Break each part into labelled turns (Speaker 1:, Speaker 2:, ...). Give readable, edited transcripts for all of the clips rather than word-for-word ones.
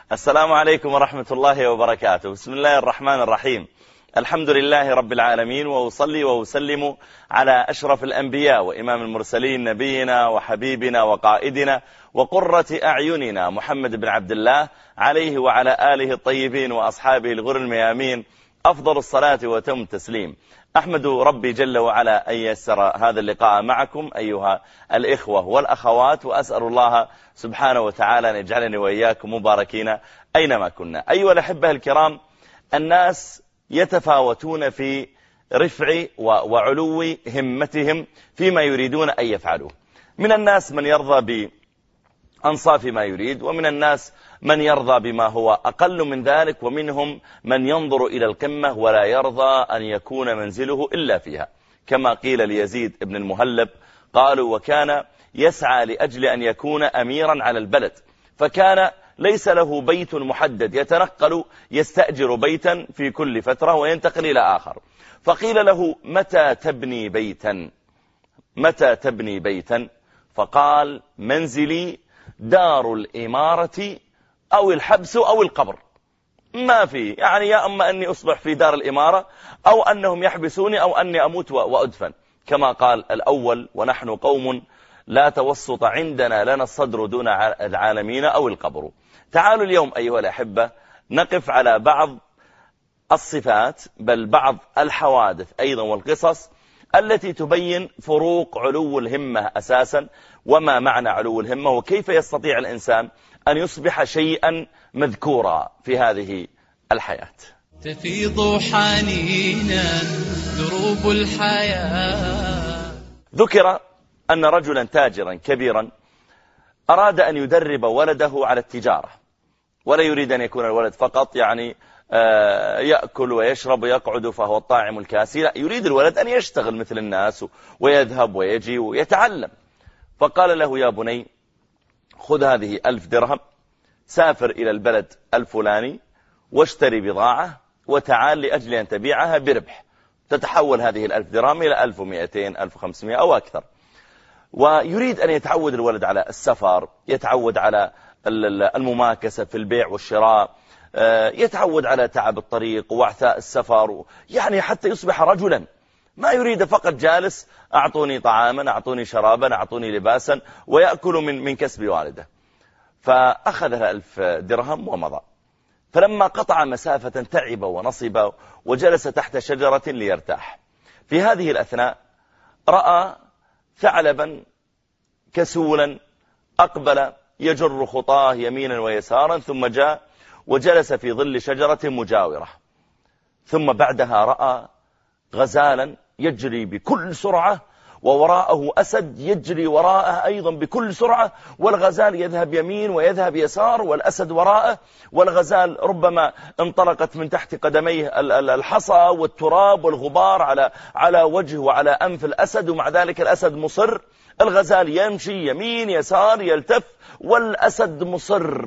Speaker 1: السلام عليكم ورحمة الله وبركاته. بسم الله الرحمن الرحيم. الحمد لله رب العالمين، وأصلي وأسلم على أشرف الأنبياء وإمام المرسلين، نبينا وحبيبنا وقائدنا وقرة أعيننا محمد بن عبد الله، عليه وعلى آله الطيبين وأصحابه الغر الميامين أفضل الصلاة وتم التسليم. أحمد ربي جل وعلا أن يسر هذا اللقاء معكم أيها الإخوة والأخوات، وأسأل الله سبحانه وتعالى أن يجعلني وإياكم مباركين أينما كنا. أيها الأحبة الكرام، الناس يتفاوتون في رفع وعلو همتهم فيما يريدون أن يفعلوه. من الناس من يرضى بأنصاف ما يريد، ومن الناس من يرضى بما هو أقل من ذلك، ومنهم من ينظر إلى القمة ولا يرضى أن يكون منزله إلا فيها، كما قيل ليزيد بن المهلب. قالوا: وكان يسعى لأجل أن يكون أميرا على البلد، فكان ليس له بيت محدد، يتنقل يستأجر بيتا في كل فترة وينتقل إلى آخر. فقيل له: متى تبني بيتا؟ متى تبني بيتا؟ فقال: منزلي دار الإمارة أو الحبس أو القبر. ما في، يعني يا أما أني أصبح في دار الإمارة، أو أنهم يحبسوني، أو أني أموت وأدفن، كما قال الأول: ونحن قوم لا توسط عندنا، لنا الصدر دون العالمين أو القبر. تعالوا اليوم أيها الأحبة نقف على بعض الصفات، بل بعض الحوادث أيضا والقصص التي تبين فروق علو الهمة أساسا، وما معنى علو الهمة، وكيف يستطيع الإنسان أن يصبح شيئا مذكورا في هذه الحياة.
Speaker 2: تفيض حنينا دروب الحياة.
Speaker 1: ذكر أن رجلا تاجرا كبيرا أراد أن يدرب ولده على التجارة، ولا يريد أن يكون الولد فقط يعني يأكل ويشرب ويقعد فهو الطاعم الكاسي، لا، يريد الولد أن يشتغل مثل الناس ويذهب ويجي ويتعلم. فقال له: يا بني، خذ هذه 1000 درهم، سافر إلى البلد الفلاني واشتري بضاعة وتعال لأجل أن تبيعها بربح، تتحول هذه 1000 درهم إلى 1200 1500 أو أكثر. ويريد أن يتعود الولد على السفر، يتعود على المماكسة في البيع والشراء، يتعود على تعب الطريق وعثاء السفر، يعني حتى يصبح رجلا، ما يريد فقط جالس أعطوني طعاما، أعطوني شرابا، أعطوني لباسا، ويأكل من كسب والده. فأخذ 1000 درهم ومضى. فلما قطع مسافة تعب ونصب وجلس تحت شجرة ليرتاح. في هذه الأثناء رأى ثعلبا كسولا أقبل يجر خطاه يمينا ويسارا، ثم جاء وجلس في ظل شجرة مجاورة. ثم بعدها رأى غزالا يجري بكل سرعة، ووراءه أسد يجري وراءه أيضا بكل سرعة، والغزال يذهب يمين ويذهب يسار والأسد وراءه، والغزال ربما انطلقت من تحت قدميه الحصى والتراب والغبار على وجه وعلى أنف الأسد، ومع ذلك الأسد مصر. الغزال يمشي يمين يسار يلتف، والأسد مصر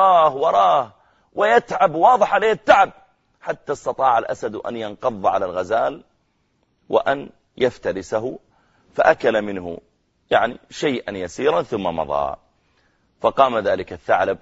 Speaker 1: وراه ويتعب، واضح عليه التعب، حتى استطاع الأسد أن ينقض على الغزال وأن يفترسه، فأكل منه يعني شيئا يسيرا ثم مضى. فقام ذلك الثعلب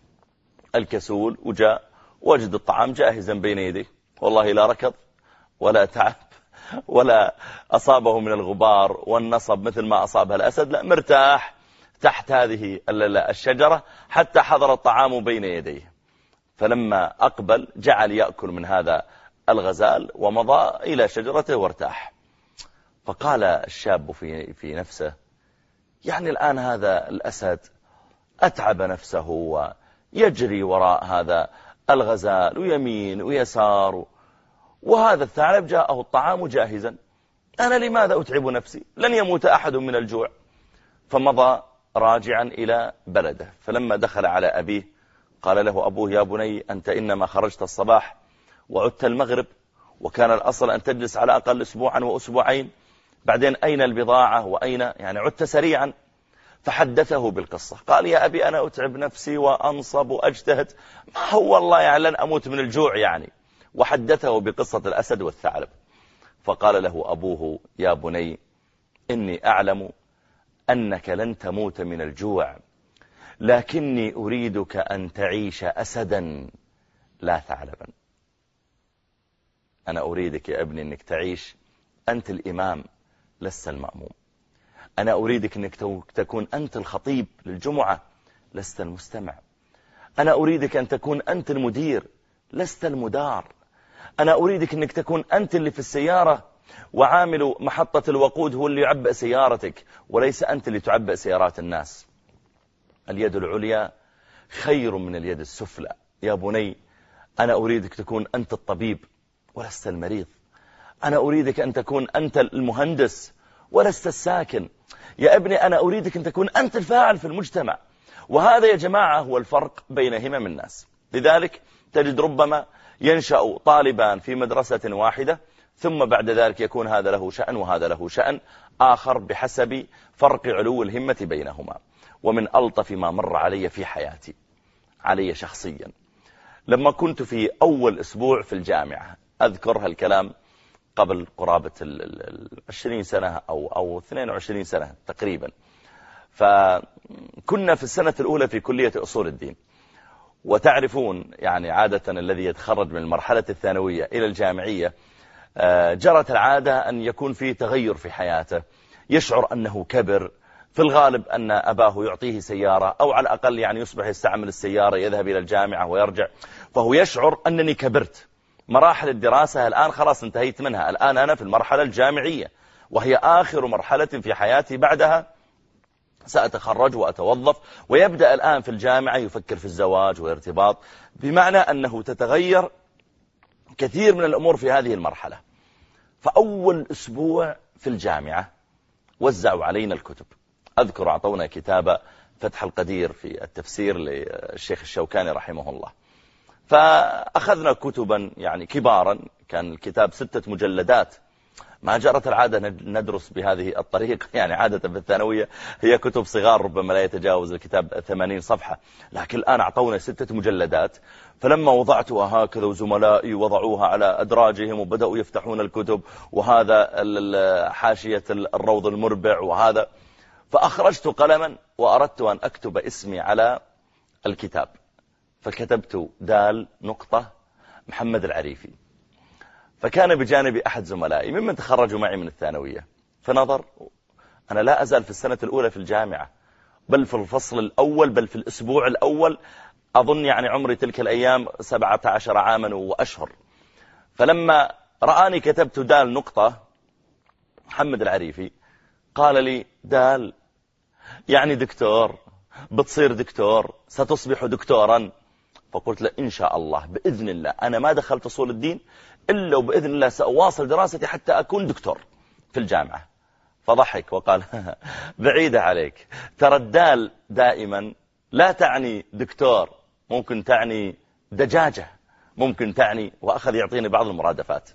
Speaker 1: الكسول وجاء وجد الطعام جاهزا بين يديه، والله لا ركض ولا تعب ولا أصابه من الغبار والنصب مثل ما أصابها الأسد، لا، مرتاح تحت هذه الشجرة حتى حضر الطعام بين يديه. فلما أقبل جعل يأكل من هذا الغزال ومضى إلى شجرته وارتاح. فقال الشاب في نفسه: يعني الآن هذا الأسد أتعب نفسه ويجري وراء هذا الغزال ويمين ويسار، وهذا الثعلب جاءه الطعام جاهزا، أنا لماذا أتعب نفسي؟ لن يموت أحد من الجوع. فمضى راجعا إلى بلده. فلما دخل على أبيه قال له أبوه: يا بني، أنت إنما خرجت الصباح وعدت المغرب، وكان الأصل أن تجلس على أقل أسبوعا وأسبوعين، بعدين أين البضاعة وأين، يعني عدت سريعا. فحدثه بالقصة. قال: يا أبي، أنا أتعب نفسي وأنصب وأجتهد، ما هو والله يعني لن أموت من الجوع يعني. وحدثه بقصة الأسد والثعلب. فقال له أبوه: يا بني، إني أعلم أنك لن تموت من الجوع، لكني أريدك أن تعيش أسدا لا ثعلبا. أنا أريدك يا ابني أنك تعيش أنت الإمام لست المأموم. أنا أريدك أنك تكون أنت الخطيب للجمعة لست المستمع. أنا أريدك أن تكون أنت المدير لست المدار. أنا أريدك أنك تكون أنت اللي في السيارة، وعامل محطة الوقود هو اللي يعبئ سيارتك، وليس أنت اللي تعبئ سيارات الناس. اليد العليا خير من اليد السفلى. يا بني أنا أريدك تكون أنت الطبيب ولست المريض. أنا أريدك أن تكون أنت المهندس ولست الساكن. يا ابني أنا أريدك أن تكون أنت الفاعل في المجتمع. وهذا يا جماعة هو الفرق بين همم الناس. لذلك تجد ربما ينشأ طالبان في مدرسة واحدة، ثم بعد ذلك يكون هذا له شأن وهذا له شأن آخر بحسب فرق علو الهمة بينهما. ومن ألطف ما مر علي في حياتي، علي شخصيا، لما كنت في أول أسبوع في الجامعة، أذكر هالكلام قبل قرابة 20 سنة أو 22 سنة تقريبا. فكنا في السنة الأولى في كلية أصول الدين، وتعرفون يعني عادة الذي يتخرج من المرحلة الثانوية إلى الجامعية جرت العادة أن يكون فيه تغير في حياته، يشعر أنه كبر، في الغالب أن أباه يعطيه سيارة، أو على الأقل يعني يصبح يستعمل السيارة، يذهب إلى الجامعة ويرجع، فهو يشعر أنني كبرت. مراحل الدراسة الآن خلاص انتهيت منها، الآن أنا في المرحلة الجامعية وهي آخر مرحلة في حياتي، بعدها سأتخرج وأتوظف، ويبدأ الآن في الجامعة يفكر في الزواج والارتباط، بمعنى أنه تتغير كثير من الأمور في هذه المرحلة. فأول أسبوع في الجامعة وزعوا علينا الكتب. أذكر أعطونا كتاب فتح القدير في التفسير للشيخ الشوكاني رحمه الله، فأخذنا كتبا يعني كبارا، كان الكتاب 6 مجلدات. ما جرت العادة ندرس بهذه الطريقة، يعني عادة في الثانوية هي كتب صغار ربما لا يتجاوز الكتاب 80 صفحة، لكن الآن أعطونا 6 مجلدات. فلما وضعتها هكذا وزملائي وضعوها على أدراجهم وبدأوا يفتحون الكتب، وهذا حاشية الروض المربع وهذا، فأخرجت قلما وأردت أن أكتب اسمي على الكتاب، فكتبت دال نقطة محمد العريفي. فكان بجانبي أحد زملائي ممن تخرجوا معي من الثانوية، فنظر، أنا لا أزال في السنة الأولى في الجامعة، بل في الفصل الأول، بل في الأسبوع الأول، أظن يعني عمري تلك الأيام 17 عاما وأشهر. فلما رآني كتبت دال نقطة محمد العريفي قال لي: دال يعني دكتور، بتصير دكتور، ستصبح دكتورا. فقلت له: إن شاء الله بإذن الله، أنا ما دخلت أصول الدين إلا وبإذن الله سأواصل دراستي حتى أكون دكتور في الجامعة. فضحك وقال: بعيدة عليك، ترى الدال دائما لا تعني دكتور، ممكن تعني دجاجة، ممكن تعني، وأخذ يعطيني بعض المرادفات.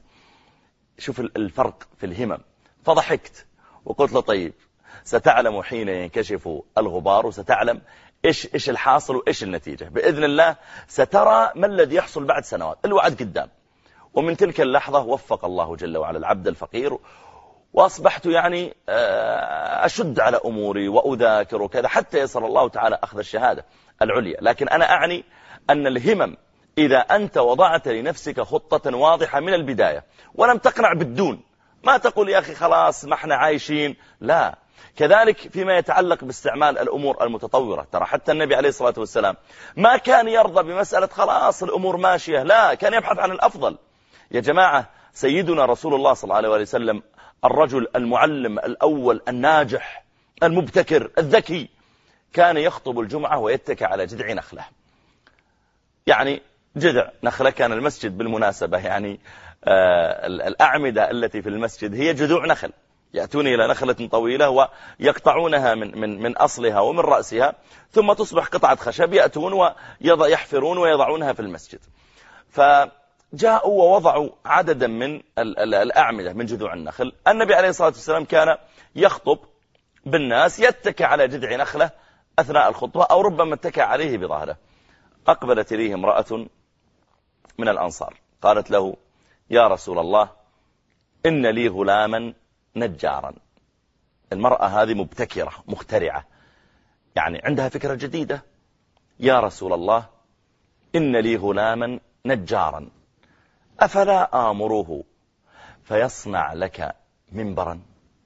Speaker 1: شوف الفرق في الهمم. فضحكت وقلت له: طيب ستعلم حين ينكشف الغبار، وستعلم إيش الحاصل وإيش النتيجة بإذن الله، سترى ما الذي يحصل بعد سنوات، الوعد قدام. ومن تلك اللحظة وفق الله جل وعلا العبد الفقير، وأصبحت يعني أشد على أموري وأذاكر وكذا حتى يسر الله تعالى أخذ الشهادة العليا. لكن أنا أعني أن الهمم إذا أنت وضعت لنفسك خطة واضحة من البداية ولم تقنع بالدون، ما تقول يا أخي خلاص ما احنا عايشين، لا. كذلك فيما يتعلق باستعمال الأمور المتطورة، ترى حتى النبي عليه الصلاة والسلام ما كان يرضى بمسألة خلاص الأمور ماشية، لا، كان يبحث عن الأفضل. يا جماعة سيدنا رسول الله صلى الله عليه وسلم الرجل المعلم الأول الناجح المبتكر الذكي كان يخطب الجمعة ويتكى على جذع نخلة. يعني جذع نخلة، كان المسجد بالمناسبة يعني الأعمدة التي في المسجد هي جذوع نخل، يأتون إلى نخلة طويلة ويقطعونها من أصلها ومن رأسها، ثم تصبح قطعة خشب، يأتون ويحفرون ويضعونها في المسجد. فجاءوا ووضعوا عددا من الأعمدة من جذوع النخل. النبي عليه الصلاة والسلام كان يخطب بالناس يتكى على جذع نخلة أثناء الخطبة، أو ربما اتكى عليه بظهره. أقبلت إليه امرأة من الأنصار قالت له: يا رسول الله، إن لي غلاما نجارا. المرأة هذه مبتكرة مخترعة، يعني عندها فكرة جديدة، يا رسول الله إن لي غلاما نجارا أفلا آمره فيصنع لك منبرا؟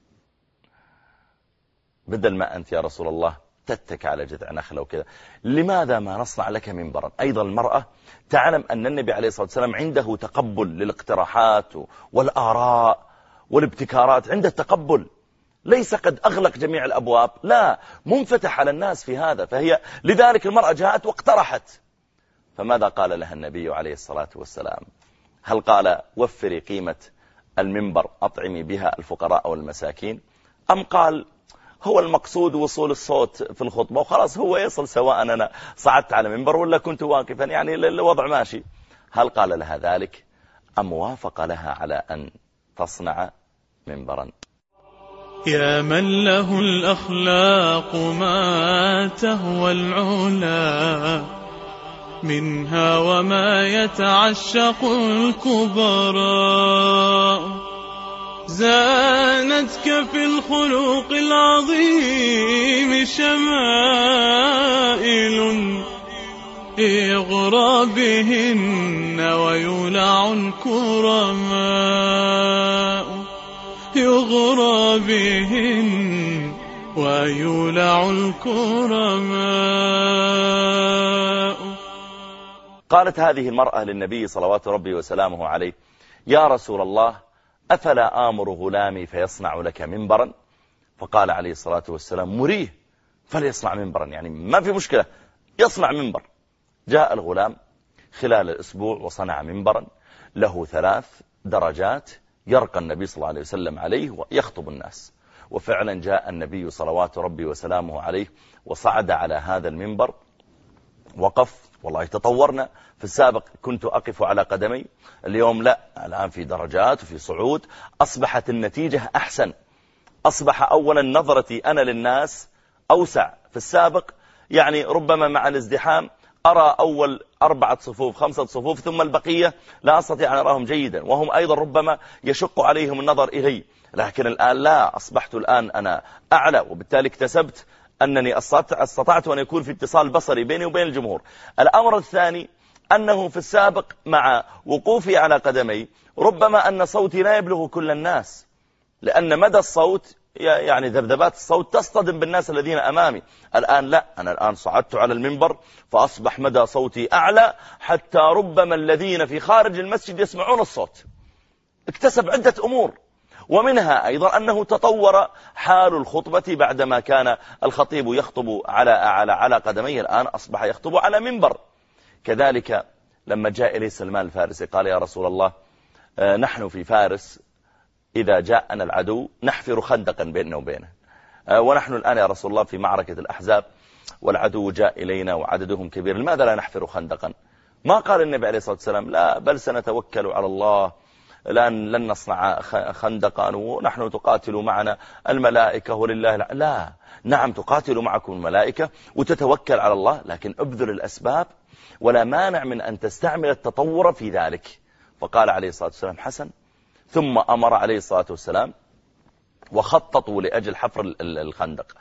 Speaker 1: بدل ما أنت يا رسول الله تتك على جذع نخلة وكذا، لماذا ما نصنع لك منبرا؟ أيضا المرأة تعلم أن النبي عليه الصلاة والسلام عنده تقبل للاقتراحات والآراء والابتكارات، عنده تقبل، ليس قد أغلق جميع الأبواب، لا، منفتح على الناس في هذا. فهي لذلك المرأة جاءت واقترحت، فماذا قال لها النبي عليه الصلاة والسلام؟ هل قال وفري قيمة المنبر أطعمي بها الفقراء والمساكين، أم قال هو المقصود وصول الصوت في الخطبة وخلاص هو يصل سواء أنا صعدت على منبر ولا كنت واقفا، يعني الوضع ماشي؟ هل قال لها ذلك أم وافق لها على أن تصنع منبرا؟
Speaker 2: يا من له الأخلاق ما تهوى العلا منها وما يتعشق الكبراء، زانتك في الخلق العظيم شمائل يغرى بهن ويولع الكرماء، يغرى بهن ويولع الكرماء.
Speaker 1: قالت هذه المرأة للنبي صلوات ربي وسلامه عليه يا رسول الله أفلا آمر غلامي فيصنع لك منبرا؟ فقال عليه الصلاة والسلام مريه فليصنع منبرا، يعني ما في مشكلة يصنع منبر. جاء الغلام خلال الأسبوع وصنع منبرا له 3 درجات يرقى النبي صلى الله عليه وسلم عليه ويخطب الناس. وفعلا جاء النبي صلوات ربي وسلامه عليه وصعد على هذا المنبر، وقف. والله تطورنا، في السابق كنت أقف على قدمي، اليوم لا، الآن في درجات وفي صعود، أصبحت النتيجة أحسن. أصبح أولا نظرتي أنا للناس أوسع. في السابق يعني ربما مع الازدحام أرى أول 4 صفوف 5 صفوف ثم البقية لا أستطيع أن أراهم جيدا، وهم أيضا ربما يشق عليهم النظر إلي. لكن الآن لا، أصبحت الآن أنا أعلى، وبالتالي اكتسبت أنني استطعت أن يكون في اتصال بصري بيني وبين الجمهور. الأمر الثاني أنه في السابق مع وقوفي على قدمي ربما أن صوتي لا يبلغ كل الناس، لأن مدى الصوت يعني ذبذبات الصوت تصطدم بالناس الذين أمامي. الآن لا، أنا الآن صعدت على المنبر فأصبح مدى صوتي أعلى، حتى ربما الذين في خارج المسجد يسمعون الصوت. اكتسب عدة أمور، ومنها أيضا أنه تطور حال الخطبة بعدما كان الخطيب يخطب على قدميه، الآن أصبح يخطب على منبر. كذلك لما جاء إليه سلمان الفارسي قال يا رسول الله نحن في فارس إذا جاءنا العدو نحفر خندقا بيننا وبينه، ونحن الآن يا رسول الله في معركة الأحزاب والعدو جاء إلينا وعددهم كبير، لماذا لا نحفر خندقا؟ ما قال النبي عليه الصلاة والسلام لا بل سنتوكل على الله، لن نصنع خندقا ونحن تقاتل معنا الملائكة ولله لا، نعم تقاتل معكم الملائكة وتتوكل على الله، لكن ابذل الأسباب ولا مانع من أن تستعمل التطور في ذلك. فقال عليه الصلاة والسلام حسن. ثم أمر عليه الصلاة والسلام وخططوا لأجل حفر الخندق،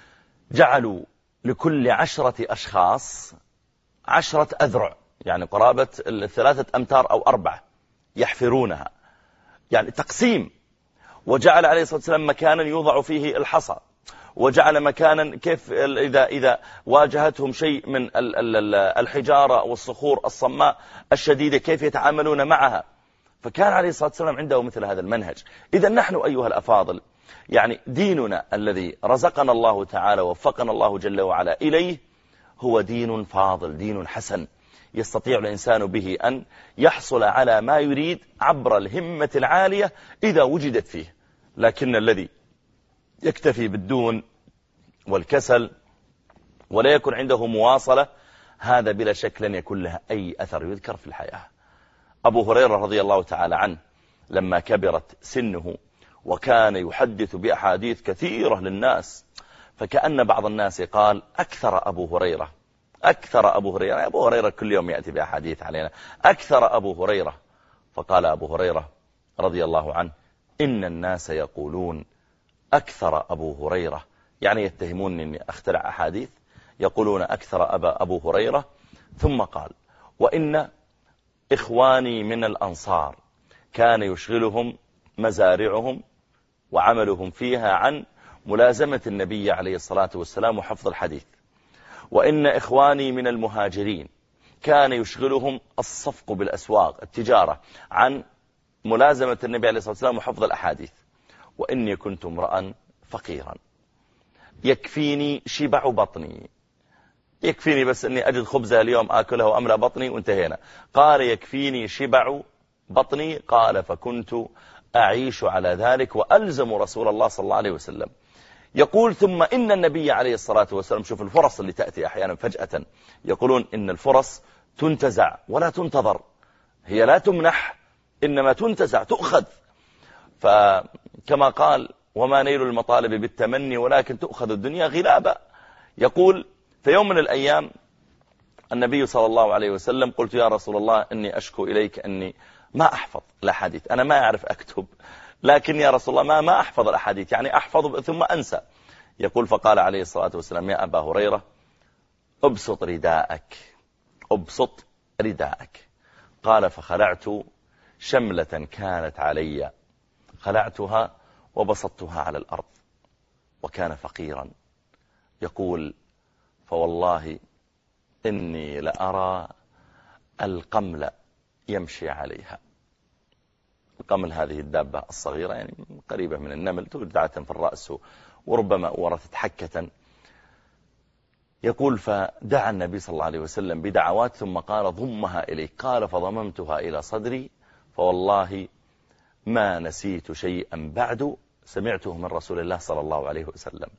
Speaker 1: جعلوا لكل 10 أشخاص 10 أذرع، يعني قرابة 3 أمتار أو 4 يحفرونها، يعني تقسيم. وجعل عليه الصلاة والسلام مكانا يوضع فيه الحصى، وجعل مكانا كيف إذا واجهتهم شيء من الحجارة والصخور الصماء الشديدة كيف يتعاملون معها. فكان عليه الصلاة والسلام عنده مثل هذا المنهج. إذا نحن أيها الأفاضل يعني ديننا الذي رزقنا الله تعالى ووفقنا الله جل وعلا إليه هو دين فاضل، دين حسن، يستطيع الإنسان به أن يحصل على ما يريد عبر الهمة العالية إذا وجدت فيه. لكن الذي يكتفي بالدون والكسل ولا يكون عنده مواصلة، هذا بلا شك لن يكون له أي أثر يذكر في الحياة. أبو هريرة رضي الله تعالى عنه لما كبرت سنه وكان يحدث بأحاديث كثيرة للناس، فكأن بعض الناس قال أكثر أبو هريرة أبو هريرة كل يوم يأتي بأحاديث علينا، أكثر أبو هريرة. فقال أبو هريرة رضي الله عنه إن الناس يقولون أكثر أبو هريرة، يعني يتهمون أني أخترع أحاديث، يقولون أكثر أبو هريرة. ثم قال: وإن إخواني من الأنصار كان يشغلهم مزارعهم وعملهم فيها عن ملازمة النبي عليه الصلاة والسلام وحفظ الحديث. وإن إخواني من المهاجرين كان يشغلهم الصفق بالأسواق، التجارة، عن ملازمة النبي عليه الصلاة والسلام وحفظ الأحاديث. وإني كنت امرأ فقيرا يكفيني شبع بطني، يكفيني بس أني أجد خبزة اليوم آكلها وأملأ بطني وانتهينا. قال: يكفيني شبع بطني. قال: فكنت أعيش على ذلك وألزم رسول الله صلى الله عليه وسلم. يقول: ثم إن النبي عليه الصلاة والسلام، شوف الفرص اللي تأتي أحيانا فجأة، يقولون إن الفرص تنتزع ولا تنتظر، هي لا تمنح إنما تنتزع تؤخذ. فكما قال: وما نيل المطالب بالتمني ولكن تؤخذ الدنيا غلابا. يقول: في يوم من الأيام النبي صلى الله عليه وسلم قلت: يا رسول الله إني أشكو إليك أني ما أحفظ الأحاديث، أنا ما أعرف أكتب، لكن يا رسول الله ما أحفظ الأحاديث، يعني أحفظ ثم أنسى. يقول: فقال عليه الصلاة والسلام: يا أبا هريرة أبسط رداءك، أبسط رداءك. قال: فخلعت شملة كانت علي، خلعتها وبسطتها على الأرض، وكان فقيرا. يقول: فوالله إني لأرى القمل يمشي عليها. القمل هذه الدابة الصغيرة، يعني قريبة من النمل، توجد عادة في الرأس وربما ورثت حكة. يقول: فدعا النبي صلى الله عليه وسلم بدعوات ثم قال: ضمها إليك. قال: فضممتها إلى صدري، فوالله ما نسيت شيئا بعد سمعته من رسول الله صلى الله عليه وسلم.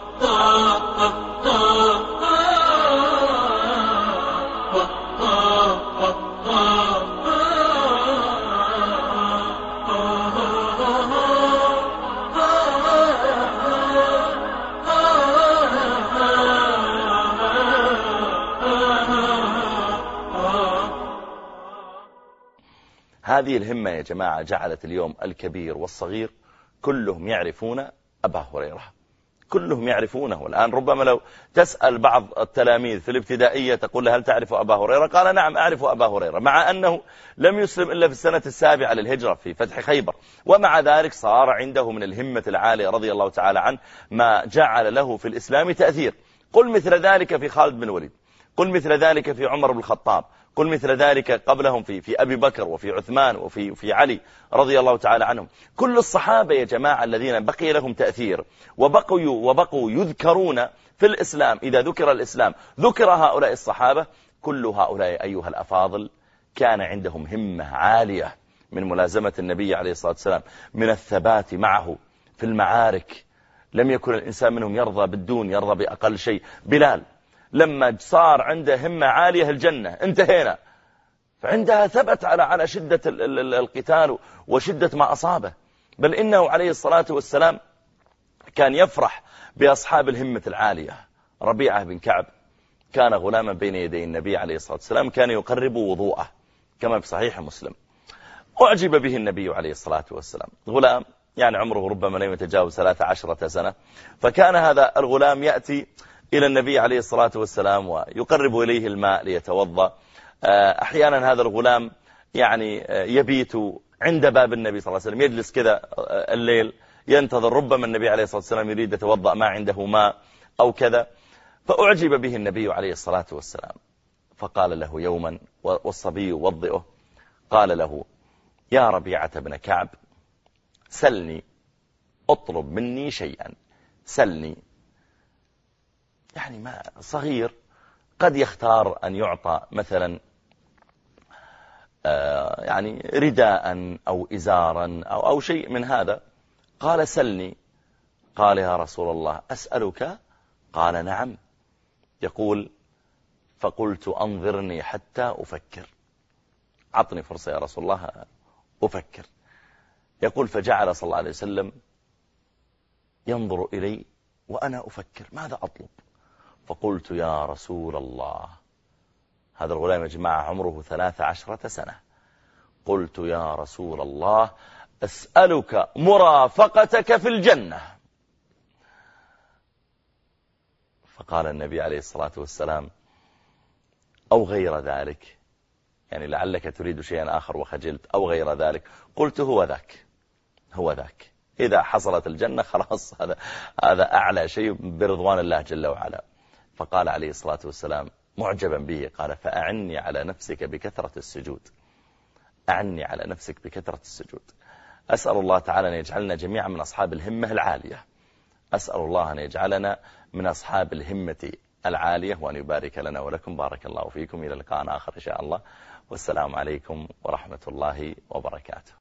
Speaker 1: هذه الهمة يا جماعة جعلت اليوم الكبير والصغير كلهم يعرفون أبا هريرة، كلهم يعرفونه. والآن ربما لو تسأل بعض التلاميذ في الابتدائية تقول له: هل تعرف أبا هريرة؟ قال: نعم أعرف أبا هريرة، مع أنه لم يسلم إلا في السنة 7 للهجرة في فتح خيبر، ومع ذلك صار عنده من الهمة العالية رضي الله تعالى عنه ما جعل له في الإسلام تأثير. قل مثل ذلك في خالد بن الوليد، قل مثل ذلك في عمر بن الخطاب، قل مثل ذلك قبلهم في أبي بكر وفي عثمان وفي علي رضي الله تعالى عنهم. كل الصحابة يا جماعة الذين بقي لهم تأثير وبقوا يذكرون في الإسلام، إذا ذكر الإسلام ذكر هؤلاء الصحابة. كل هؤلاء أيها الأفاضل كان عندهم همة عالية من ملازمة النبي عليه الصلاة والسلام، من الثبات معه في المعارك. لم يكن الإنسان منهم يرضى بالدون، يرضى بأقل شيء. بلال لما صار عنده همة عالية الجنة انتهينا، فعندها ثبت على شدة القتال وشدة ما أصابه. بل إنه عليه الصلاة والسلام كان يفرح بأصحاب الهمة العالية. ربيعة بن كعب كان غلاما بين يدي النبي عليه الصلاة والسلام، كان يقرب وضوءه كما في صحيح مسلم. أعجب به النبي عليه الصلاة والسلام، غلام يعني عمره ربما لم يتجاوز 13 سنة، فكان هذا الغلام يأتي إلى النبي عليه الصلاة والسلام ويقرب إليه الماء ليتوضأ. أحيانا هذا الغلام يعني يبيت عند باب النبي صلى الله عليه وسلم، يجلس كذا الليل ينتظر، ربما النبي عليه الصلاة والسلام يريد يتوضأ ما عنده ماء أو كذا. فأعجب به النبي عليه الصلاة والسلام، فقال له يوما والصبي يوضئه، قال له: يا ربيعة بن كعب سلني، اطلب مني شيئا، سلني. يعني ما صغير قد يختار أن يعطى مثلا يعني رداء أو إزارا أو شيء من هذا. قال: سلني. قال: يا رسول الله أسألك؟ قال: نعم. يقول: فقلت أنظرني حتى أفكر، عطني فرصة يا رسول الله أفكر. يقول: فجعل صلى الله عليه وسلم ينظر إلي وأنا أفكر ماذا أطلب. فقلت: يا رسول الله، هذا الغلام يا جماعة عمره 13 سنة، قلت: يا رسول الله أسألك مرافقتك في الجنة. فقال النبي عليه الصلاة والسلام: أو غير ذلك، يعني لعلك تريد شيئا آخر وخجلت، أو غير ذلك. قلت: هو ذاك، هو ذاك، إذا حصلت الجنة خلاص هذا أعلى شيء برضوان الله جل وعلا. فقال عليه الصلاة والسلام معجبا به، قال: فأعني على نفسك بكثرة السجود، أعني على نفسك بكثرة السجود. أسأل الله تعالى أن يجعلنا جميعا من أصحاب الهمة العالية، أسأل الله أن يجعلنا من أصحاب الهمة العالية، وأن يبارك لنا ولكم. بارك الله فيكم، إلى لقاء آخر إن شاء الله، والسلام عليكم ورحمة الله وبركاته.